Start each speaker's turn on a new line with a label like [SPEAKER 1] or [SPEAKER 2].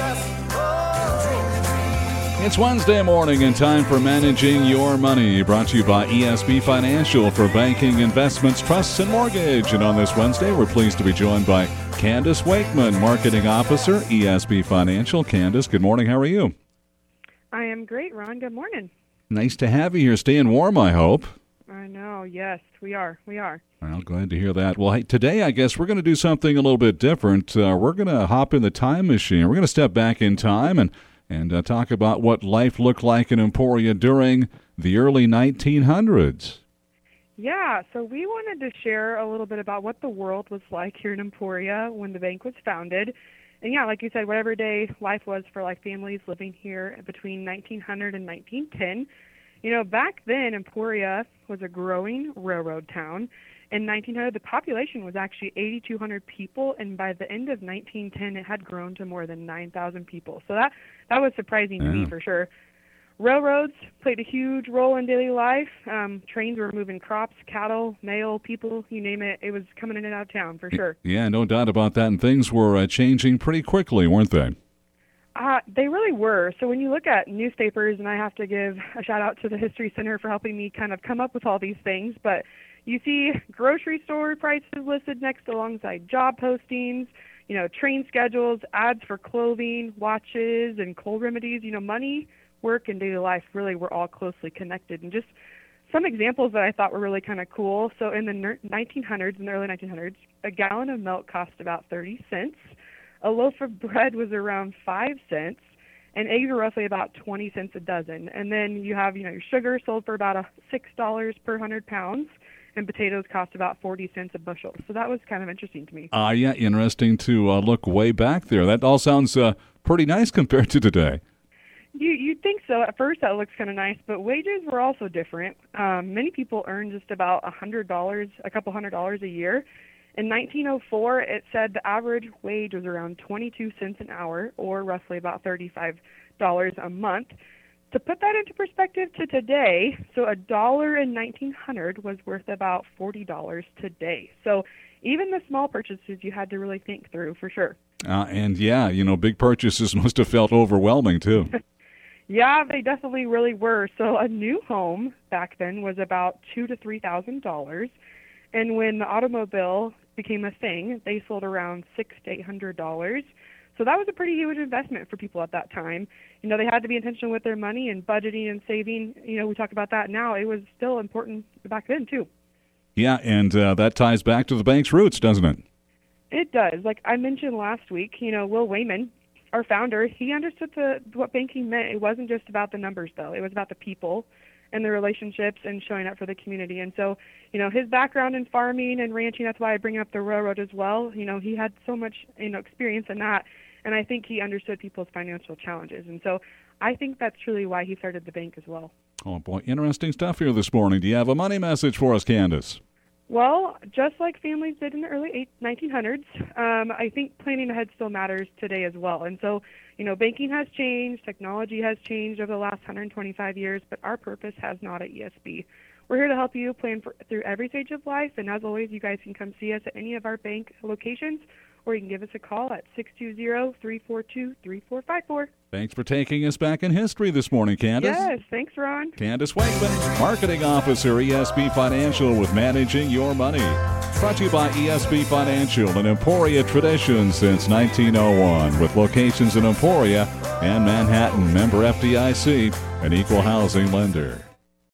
[SPEAKER 1] It's Wednesday morning and time for Managing Your Money, brought to you by ESB Financial for banking, investments, trusts, and mortgage. And on this Wednesday, we're pleased to be joined by Candace Wakeman, Marketing Officer, ESB Financial. Candace, good morning. How are you?
[SPEAKER 2] I am great, Ron. Good morning.
[SPEAKER 1] Nice to have you here. Staying warm, I hope.
[SPEAKER 2] I know. Yes, we are.
[SPEAKER 1] Well, glad to hear that. Well, hey, today I guess we're going to do something a little bit different. We're going to hop in the time machine. We're going to step back in time and talk about what life looked like in Emporia during the early 1900s.
[SPEAKER 2] Yeah, so we wanted to share a little bit about what the world was like here in Emporia when the bank was founded. And yeah, like you said, whatever day life was for like families living here between 1900 and 1910. You know, back then Emporia was a growing railroad town. In 1900, the population was actually 8,200 people, and by the end of 1910, it had grown to more than 9,000 people. So that was surprising to me for sure. Railroads played a huge role in daily life. Trains were moving crops, cattle, mail, people, you name it. It was coming in and out of town for sure.
[SPEAKER 1] Yeah, no doubt about that. And things were changing pretty quickly, weren't they?
[SPEAKER 2] They really were. So when you look at newspapers, and I have to give a shout out to the History Center for helping me kind of come up with all these things, but you see grocery store prices listed next alongside job postings, you know, train schedules, ads for clothing, watches, and cold remedies. You know, money, work, and daily life really were all closely connected. And just some examples that I thought were really kind of cool. So in the 1900s, in the early 1900s, a gallon of milk cost about 30 cents. A loaf of bread was around 5 cents. And eggs were roughly about 20 cents a dozen. And then you have, you know, your sugar sold for about $6 per 100 pounds. And potatoes cost about 40 cents a bushel. So that was kind of interesting to me.
[SPEAKER 1] Yeah, interesting to look way back there. That all sounds pretty nice compared to today.
[SPEAKER 2] You'd think so. At first that looks kind of nice, but wages were also different. Many people earned just about $100, a couple $100 a year. In 1904, it said the average wage was around 22 cents an hour, or roughly about $35 a month. To put that into perspective to today, so $1 in 1900 was worth about $40 today. So even the small purchases you had to really think through for sure.
[SPEAKER 1] And yeah, you know, big purchases must have felt overwhelming too.
[SPEAKER 2] Yeah, they definitely really were. So a new home back then was about $2,000 to $3,000, and when the automobile became a thing, they sold around $600 to $800. So that was a pretty huge investment for people at that time. You know, they had to be intentional with their money and budgeting and saving. You know, we talk about that now. It was still important back then, too.
[SPEAKER 1] Yeah, and that ties back to the bank's roots, doesn't it?
[SPEAKER 2] It does. Like I mentioned last week, you know, Will Wayman, our founder, he understood what banking meant. It wasn't just about the numbers, though. It was about the people and the relationships and showing up for the community. And so, you know, his background in farming and ranching, that's why I bring up the railroad as well. You know, he had so much, you know, experience in that. And I think he understood people's financial challenges. And so I think that's truly why he started the bank as well.
[SPEAKER 1] Oh, boy. Interesting stuff here this morning. Do you have a money message for us, Candace?
[SPEAKER 2] Well, just like families did in the early 1900s, I think planning ahead still matters today as well. And so, you know, banking has changed, technology has changed over the last 125 years, but our purpose has not at ESB. We're here to help you plan through every stage of life. And as always, you guys can come see us at any of our bank locations, or you can give us a call at 620-342-3454.
[SPEAKER 1] Thanks for taking us back in history this morning, Candace.
[SPEAKER 2] Yes, thanks, Ron.
[SPEAKER 1] Candace Wakeman, Marketing Officer, ESB Financial, with Managing Your Money. Brought to you by ESB Financial, an Emporia tradition since 1901, with locations in Emporia and Manhattan. Member FDIC, an equal housing lender.